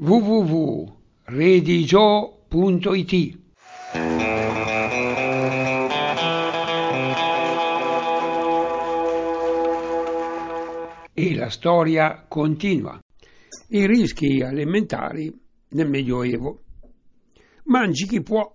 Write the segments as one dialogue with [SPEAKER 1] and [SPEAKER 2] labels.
[SPEAKER 1] www.redigio.it. E la storia continua. I rischi alimentari nel Medioevo. Mangi chi può.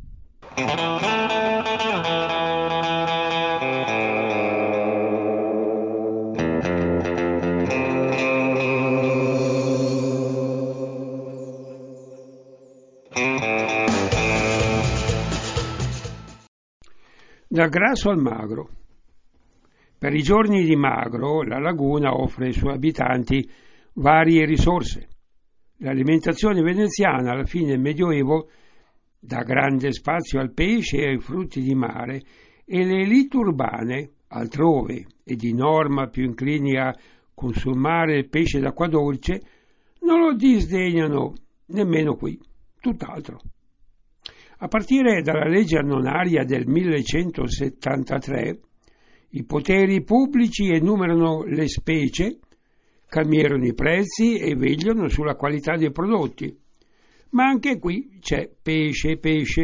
[SPEAKER 1] Dal grasso al magro. Per i giorni di magro la laguna offre ai suoi abitanti varie risorse. L'alimentazione veneziana alla fine del Medioevo dà grande spazio al pesce e ai frutti di mare, e le élite urbane, altrove e di norma più inclini a consumare il pesce d'acqua dolce, non lo disdegnano nemmeno qui, tutt'altro. A partire dalla legge annonaria del 1173, i poteri pubblici enumerano le specie, calmierano i prezzi e vegliano sulla qualità dei prodotti. Ma anche qui c'è pesce.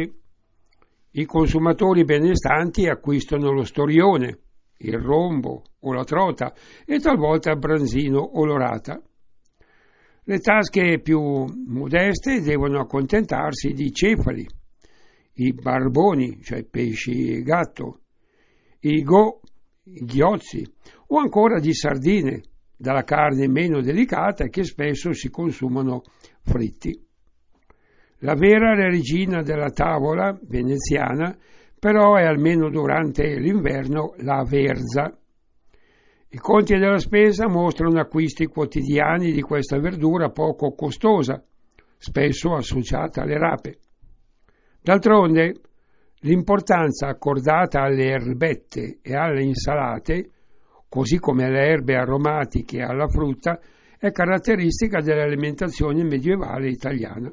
[SPEAKER 1] I consumatori benestanti acquistano lo storione, il rombo o la trota e talvolta il branzino o l'orata. Le tasche più modeste devono accontentarsi di cefali, i barboni, cioè pesci e gatto, i ghiozzi o ancora di sardine, dalla carne meno delicata che spesso si consumano fritti. La vera regina della tavola veneziana però è, almeno durante l'inverno, la verza. I conti della spesa mostrano acquisti quotidiani di questa verdura poco costosa, spesso associata alle rape. D'altronde, l'importanza accordata alle erbette e alle insalate, così come alle erbe aromatiche e alla frutta, è caratteristica dell'alimentazione medievale italiana.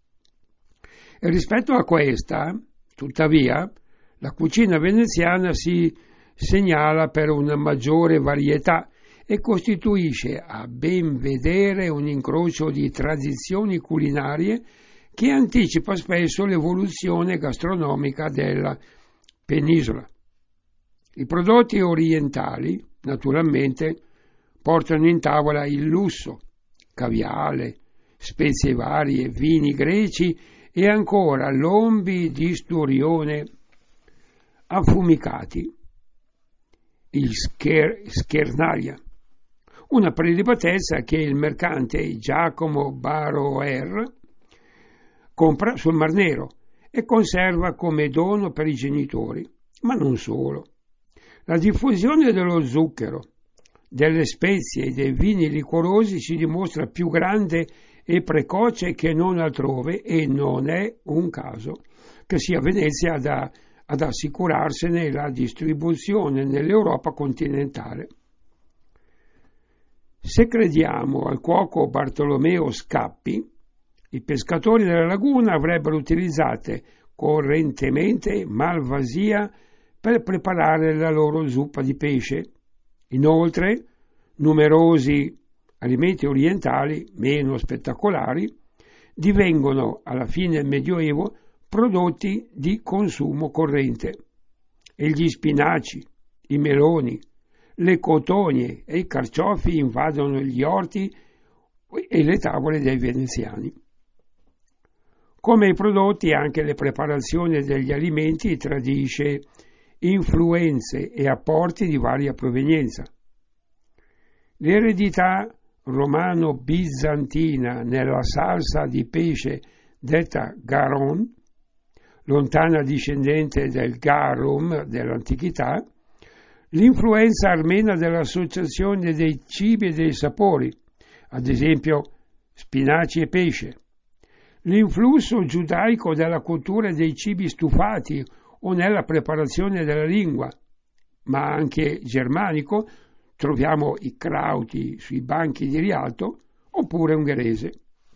[SPEAKER 1] E rispetto a questa, tuttavia, la cucina veneziana si segnala per una maggiore varietà e costituisce a ben vedere un incrocio di tradizioni culinarie che anticipa spesso l'evoluzione gastronomica della penisola. I prodotti orientali, naturalmente, portano in tavola il lusso, caviale, spezie varie, vini greci e ancora lombi di sturione affumicati, il schernaglia, una prelibatezza che il mercante Giacomo Baroer compra sul Mar Nero e conserva come dono per i genitori, ma non solo. La diffusione dello zucchero, delle spezie e dei vini liquorosi si dimostra più grande e precoce che non altrove, e non è un caso che sia Venezia ad assicurarsene la distribuzione nell'Europa continentale. Se crediamo al cuoco Bartolomeo Scappi, i pescatori della laguna avrebbero utilizzate correntemente malvasia per preparare la loro zuppa di pesce. Inoltre, numerosi alimenti orientali, meno spettacolari, divengono alla fine del Medioevo prodotti di consumo corrente, e gli spinaci, i meloni, le cotonie e i carciofi invadono gli orti e le tavole dei veneziani. Come i prodotti, anche le preparazioni degli alimenti tradisce influenze e apporti di varia provenienza. L'eredità romano-bizantina nella salsa di pesce detta garon, lontana discendente del garum dell'antichità, l'influenza armena dell'associazione dei cibi e dei sapori, ad esempio spinaci e pesce, l'influsso giudaico della cultura dei cibi stufati o nella preparazione della lingua, ma anche germanico, troviamo i crauti sui banchi di Rialto, oppure ungherese.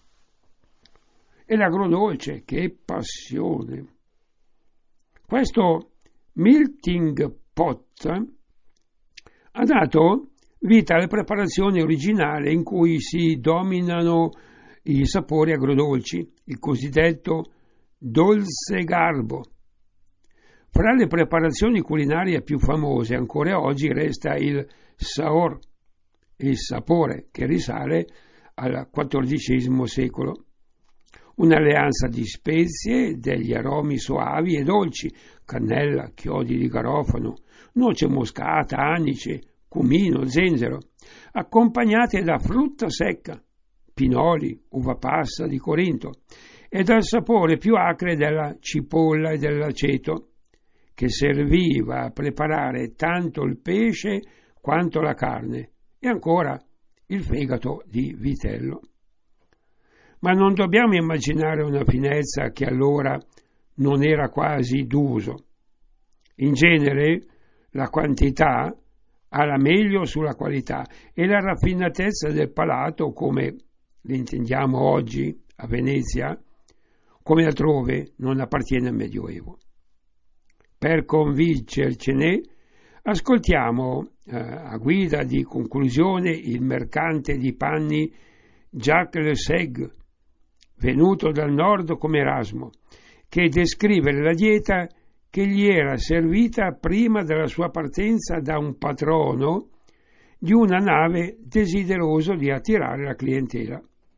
[SPEAKER 1] E l'agrodolce, che passione! Questo melting pot ha dato vita alle preparazioni originali in cui si dominano i sapori agrodolci, il cosiddetto dolce garbo. Fra le preparazioni culinarie più famose ancora oggi resta il saor, il sapore, che risale al XIV secolo. Un'alleanza di spezie, degli aromi soavi e dolci, cannella, chiodi di garofano, noce moscata, anice, cumino, zenzero, accompagnate da frutta secca, pinoli, uva passa di Corinto, e dal sapore più acre della cipolla e dell'aceto, che serviva a preparare tanto il pesce quanto la carne, e ancora il fegato di vitello. Ma non dobbiamo immaginare una finezza che allora non era quasi d'uso. In genere la quantità ha la meglio sulla qualità e la raffinatezza del palato, come l'intendiamo oggi a Venezia, come altrove, non appartiene al Medioevo. Per convincercene, ascoltiamo a guida di conclusione il mercante di panni Jacques Le Sègue, venuto dal nord come Erasmo, che descrive la dieta che gli era servita prima della sua partenza da un patrono di una nave desideroso di attirare la clientela.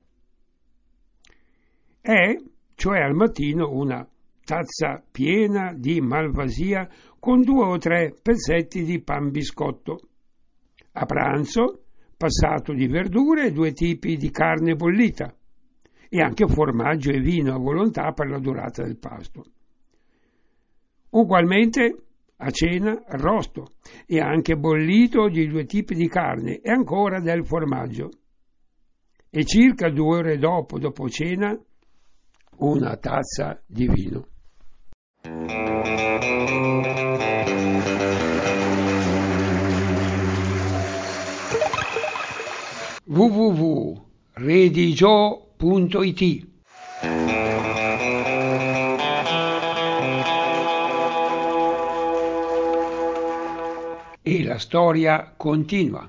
[SPEAKER 1] È, cioè al mattino, una tazza piena di malvasia con 2 o 3 pezzetti di pan biscotto. A pranzo, passato di verdure e 2 tipi di carne bollita, e anche formaggio e vino a volontà per la durata del pasto. Ugualmente a cena arrosto e anche bollito di 2 tipi di carne e ancora del formaggio. E circa 2 ore dopo cena, una tazza di vino. www.redigio.it E la storia continua.